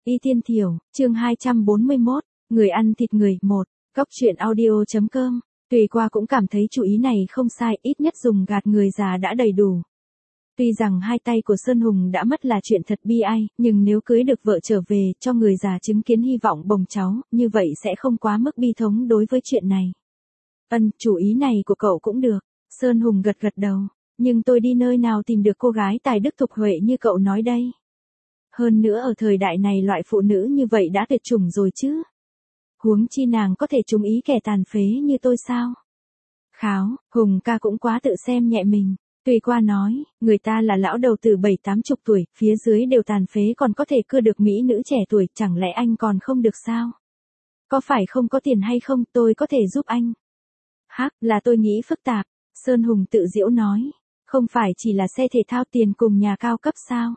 Y Tiên Thiểu, chương 241, người ăn thịt người, 1, Cóc truyện audio.com. Tùy qua cũng cảm thấy chủ ý này không sai, ít nhất dùng gạt người già đã đầy đủ. Tuy rằng hai tay của Sơn Hùng đã mất là chuyện thật bi ai, nhưng nếu cưới được vợ trở về, cho người già chứng kiến hy vọng bồng cháu, như vậy sẽ không quá mức bi thống đối với chuyện này. Chủ ý này của cậu cũng được. Sơn Hùng gật gật đầu. Nhưng tôi đi nơi nào tìm được cô gái tài đức thục huệ như cậu nói đây? Hơn nữa ở thời đại này loại phụ nữ như vậy đã tuyệt chủng rồi chứ. Huống chi nàng có thể trúng ý kẻ tàn phế như tôi sao? Kháo, Hùng ca cũng quá tự xem nhẹ mình. Tùy qua nói, người ta là lão đầu từ 7-80 tuổi, phía dưới đều tàn phế còn có thể cưa được mỹ nữ trẻ tuổi, chẳng lẽ anh còn không được sao? Có phải không có tiền hay không, tôi có thể giúp anh. Hắc, là tôi nghĩ phức tạp. Sơn Hùng tự giễu nói, không phải chỉ là xe thể thao tiền cùng nhà cao cấp sao?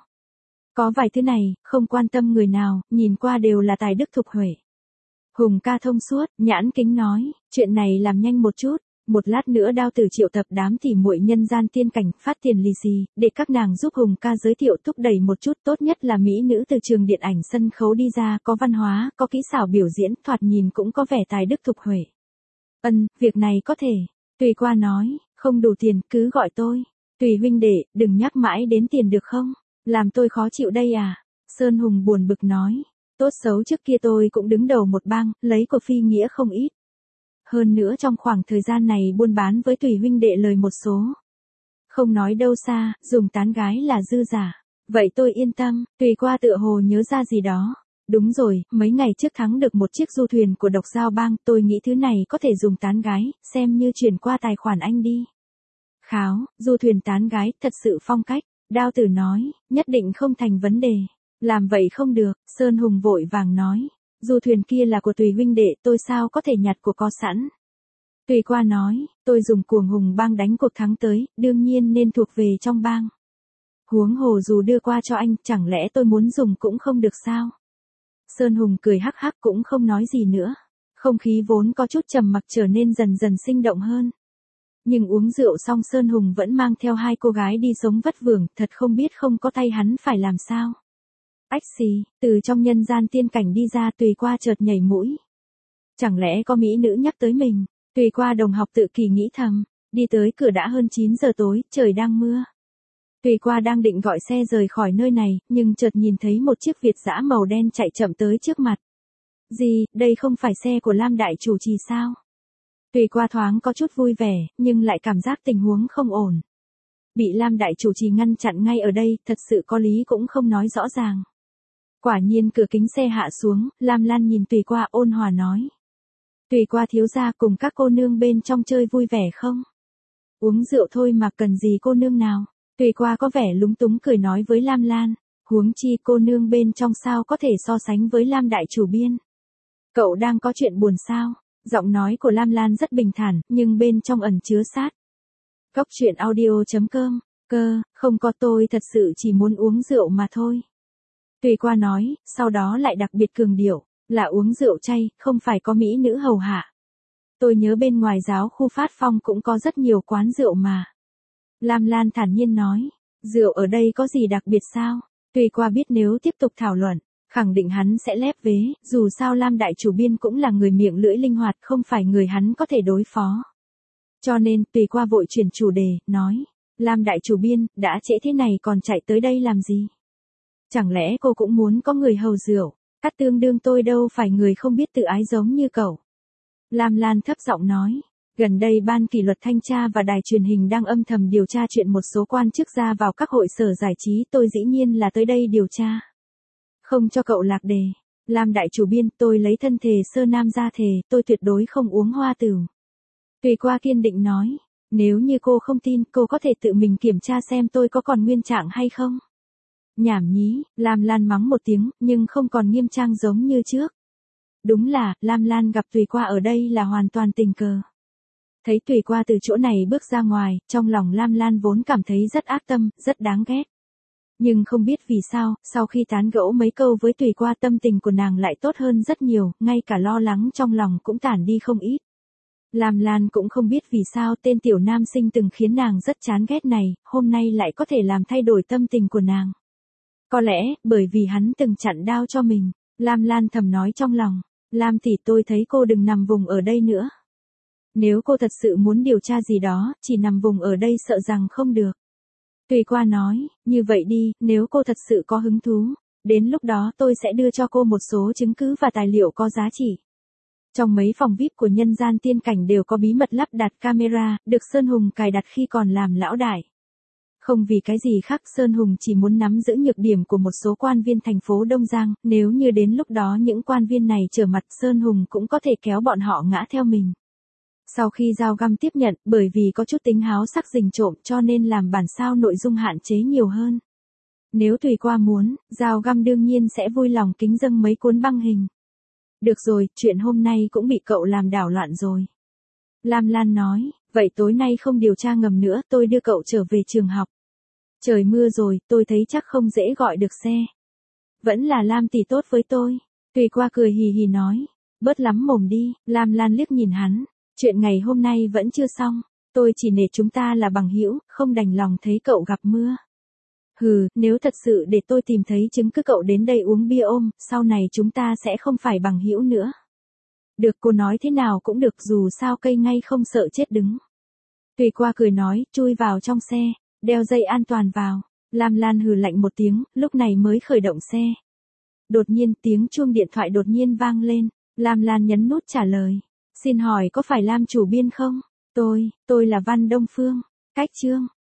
Có vài thứ này, không quan tâm người nào, nhìn qua đều là tài đức thục huệ. Hùng ca thông suốt, nhãn kính nói, chuyện này làm nhanh một chút, một lát nữa Đao Tử triệu tập đám tỉ muội nhân gian tiên cảnh phát tiền lì xì, để các nàng giúp Hùng ca giới thiệu thúc đẩy một chút, tốt nhất là mỹ nữ từ trường điện ảnh sân khấu đi ra, có văn hóa, có kỹ xảo biểu diễn, thoạt nhìn cũng có vẻ tài đức thục huệ. Việc này có thể. Tùy qua nói, không đủ tiền, cứ gọi tôi. Tùy huynh đệ, đừng nhắc mãi đến tiền được không? Làm tôi khó chịu đây à? Sơn Hùng buồn bực nói, tốt xấu trước kia tôi cũng đứng đầu một bang, lấy của phi nghĩa không ít. Hơn nữa trong khoảng thời gian này buôn bán với Tùy huynh đệ lời một số. Không nói đâu xa, dùng tán gái là dư giả. Vậy tôi yên tâm. Tùy qua tựa hồ nhớ ra gì đó. Đúng rồi, mấy ngày trước thắng được một chiếc du thuyền của Độc Giao Bang, tôi nghĩ thứ này có thể dùng tán gái, xem như chuyển qua tài khoản anh đi. Kháo, du thuyền tán gái, thật sự phong cách. Đao Tử nói, nhất định không thành vấn đề. Làm vậy không được, Sơn Hùng vội vàng nói. Du thuyền kia là của Tùy huynh đệ, tôi sao có thể nhặt của có sẵn. Tùy qua nói, tôi dùng cuồng hùng bang đánh cuộc thắng tới, đương nhiên nên thuộc về trong bang. Huống hồ dù đưa qua cho anh, chẳng lẽ tôi muốn dùng cũng không được sao? Sơn Hùng cười hắc hắc cũng không nói gì nữa. Không khí vốn có chút trầm mặc trở nên dần dần sinh động hơn. Nhưng uống rượu xong Sơn Hùng vẫn mang theo hai cô gái đi sống vất vưởng, thật không biết không có tay hắn phải làm sao. Ách xì, từ trong nhân gian tiên cảnh đi ra Tùy qua chợt nhảy mũi. Chẳng lẽ có mỹ nữ nhắc tới mình? Tùy qua đồng học tự kỳ nghĩ thầm, đi tới cửa đã hơn 9 giờ tối, trời đang mưa. Tùy qua đang định gọi xe rời khỏi nơi này, nhưng chợt nhìn thấy một chiếc Việt dã màu đen chạy chậm tới trước mặt. Gì, đây không phải xe của Lam đại chủ trì sao? Tùy qua thoáng có chút vui vẻ, nhưng lại cảm giác tình huống không ổn. Bị Lam đại chủ trì ngăn chặn ngay ở đây, thật sự có lý cũng không nói rõ ràng. Quả nhiên cửa kính xe hạ xuống, Lam Lan nhìn Tùy qua ôn hòa nói. Tùy qua thiếu gia cùng các cô nương bên trong chơi vui vẻ không? Uống rượu thôi mà cần gì cô nương nào? Tùy qua có vẻ lúng túng cười nói với Lam Lan, huống chi cô nương bên trong sao có thể so sánh với Lam đại chủ biên. Cậu đang có chuyện buồn sao? Giọng nói của Lam Lan rất bình thản, nhưng bên trong ẩn chứa sát. Cóc truyện audio.com, không có tôi thật sự chỉ muốn uống rượu mà thôi. Tùy qua nói, sau đó lại đặc biệt cường điệu, là uống rượu chay, không phải có mỹ nữ hầu hạ. Tôi nhớ bên ngoài giáo khu Phát Phong cũng có rất nhiều quán rượu mà. Lam Lan thản nhiên nói, rượu ở đây có gì đặc biệt sao? Tùy qua biết nếu tiếp tục thảo luận, khẳng định hắn sẽ lép vế, dù sao Lam đại chủ biên cũng là người miệng lưỡi linh hoạt, không phải người hắn có thể đối phó. Cho nên, Tùy qua vội chuyển chủ đề, nói, Lam đại chủ biên, đã trễ thế này còn chạy tới đây làm gì? Chẳng lẽ cô cũng muốn có người hầu rượu? Cát tương đương tôi đâu phải người không biết tự ái giống như cậu. Lam Lan thấp giọng nói, gần đây ban kỷ luật thanh tra và đài truyền hình đang âm thầm điều tra chuyện một số quan chức ra vào các hội sở giải trí, tôi dĩ nhiên là tới đây điều tra. Không cho cậu lạc đề. Lam đại chủ biên, tôi lấy thân thề sơ nam ra thề, tôi tuyệt đối không uống hoa tửu. Tùy qua kiên định nói, nếu như cô không tin, cô có thể tự mình kiểm tra xem tôi có còn nguyên trạng hay không. Nhảm nhí, Lam Lan mắng một tiếng, nhưng không còn nghiêm trang giống như trước. Đúng là, Lam Lan gặp Tùy qua ở đây là hoàn toàn tình cờ. Thấy Tùy qua từ chỗ này bước ra ngoài, trong lòng Lam Lan vốn cảm thấy rất ác tâm, rất đáng ghét. Nhưng không biết vì sao, sau khi tán gẫu mấy câu với Tùy qua tâm tình của nàng lại tốt hơn rất nhiều, ngay cả lo lắng trong lòng cũng tản đi không ít. Lam Lan cũng không biết vì sao tên tiểu nam sinh từng khiến nàng rất chán ghét này, hôm nay lại có thể làm thay đổi tâm tình của nàng. Có lẽ, bởi vì hắn từng chặn đao cho mình. Lam Lan thầm nói trong lòng. Lam tỷ, tôi thấy cô đừng nằm vùng ở đây nữa. Nếu cô thật sự muốn điều tra gì đó, chỉ nằm vùng ở đây sợ rằng không được. Tùy Qua nói, như vậy đi, nếu cô thật sự có hứng thú, đến lúc đó tôi sẽ đưa cho cô một số chứng cứ và tài liệu có giá trị. Trong mấy phòng VIP của nhân gian tiên cảnh đều có bí mật lắp đặt camera, được Sơn Hùng cài đặt khi còn làm lão đại. Không vì cái gì khác, Sơn Hùng chỉ muốn nắm giữ nhược điểm của một số quan viên thành phố Đông Giang, nếu như đến lúc đó những quan viên này trở mặt, Sơn Hùng cũng có thể kéo bọn họ ngã theo mình. Sau khi Giao Găm tiếp nhận, bởi vì có chút tính háo sắc rình trộm cho nên làm bản sao nội dung hạn chế nhiều hơn. Nếu Tùy Qua muốn, Giao Găm đương nhiên sẽ vui lòng kính dâng mấy cuốn băng hình. Được rồi, chuyện hôm nay cũng bị cậu làm đảo loạn rồi. Lam Lan nói, vậy tối nay không điều tra ngầm nữa, tôi đưa cậu trở về trường học. Trời mưa rồi, tôi thấy chắc không dễ gọi được xe. Vẫn là Lam tỷ tốt với tôi. Tùy Qua cười hì hì nói, bớt lắm mồm đi. Lam Lan liếc nhìn hắn, chuyện ngày hôm nay vẫn chưa xong, tôi chỉ nể chúng ta là bằng hữu, không đành lòng thấy cậu gặp mưa. Hừ, nếu thật sự để tôi tìm thấy chứng cứ cậu đến đây uống bia ôm, sau này chúng ta sẽ không phải bằng hữu nữa. Được, cô nói thế nào cũng được, dù sao cây ngay không sợ chết đứng. Tùy Qua cười nói, chui vào trong xe, đeo dây an toàn vào. Lam Lan hừ lạnh một tiếng, lúc này mới khởi động xe. Đột nhiên tiếng chuông điện thoại đột nhiên vang lên, Lam Lan nhấn nút trả lời. Xin hỏi có phải Lam chủ biên không? Tôi là Văn Đông Phương. Cách chương